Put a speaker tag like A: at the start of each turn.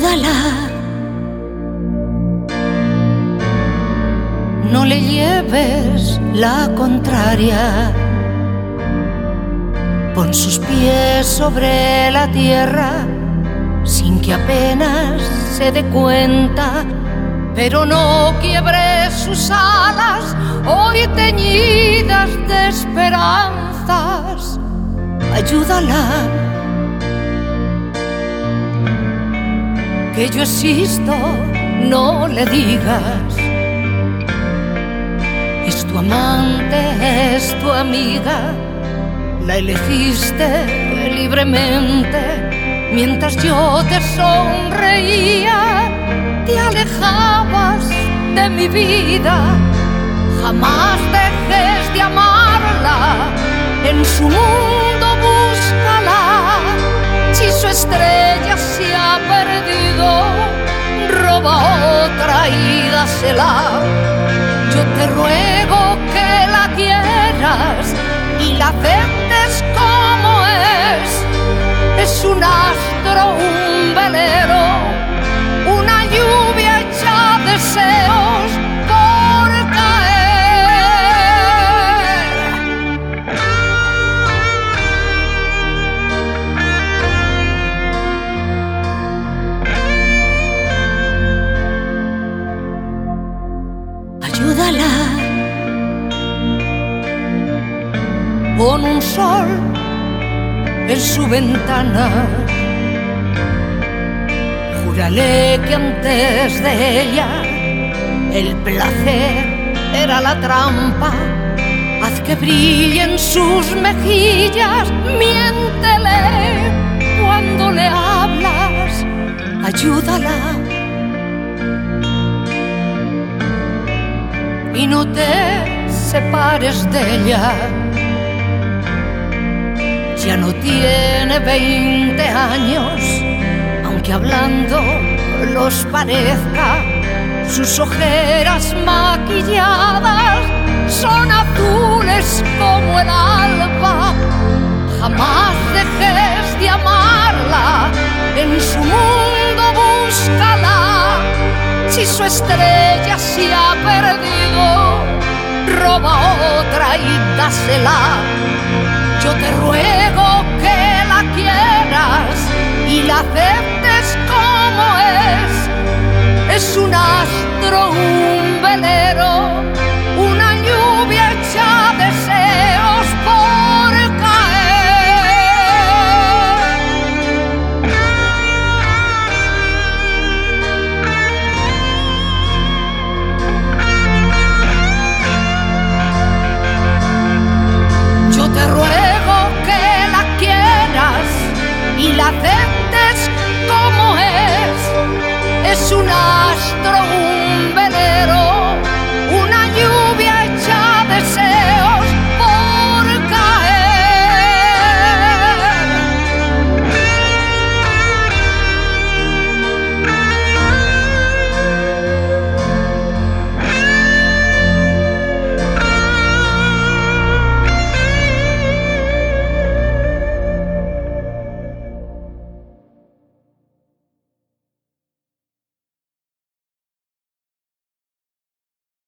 A: ayúdala. No le lleves la contraria. Pon sus pies sobre la tierra sin que apenas se dé cuenta, pero no quiebres sus alas hoy teñidas de esperanzas. Ayúdala. Que yo existo, no le digas. Es tu amante, es tu amiga. La elegiste libremente. Mientras yo te sonreía, te alejabas de mi vida. Jamás dejes de amarla. En su mundo búscala. Si su estrella se ha perdido, roba otra y dásela. Yo te ruego que la quieras y la aceptes como es. Es un astro, un velero, una lluvia hecha deseos por caer. Ayúdala. Pon un sol en su ventana. Júrale que antes de ella el placer era la trampa. Haz que brillen sus mejillas, miéntele cuando le hablas. Ayúdala. Y no te separes de ella. Ya no tiene 20 años, aunque hablando los parezca. Sus ojeras maquilladas son azules como el alba. Jamás dejes de amarla, en su mundo búscala. Si su estrella se ha perdido, roba otra y dásela. Yo te ruego que la quieras y la aceptes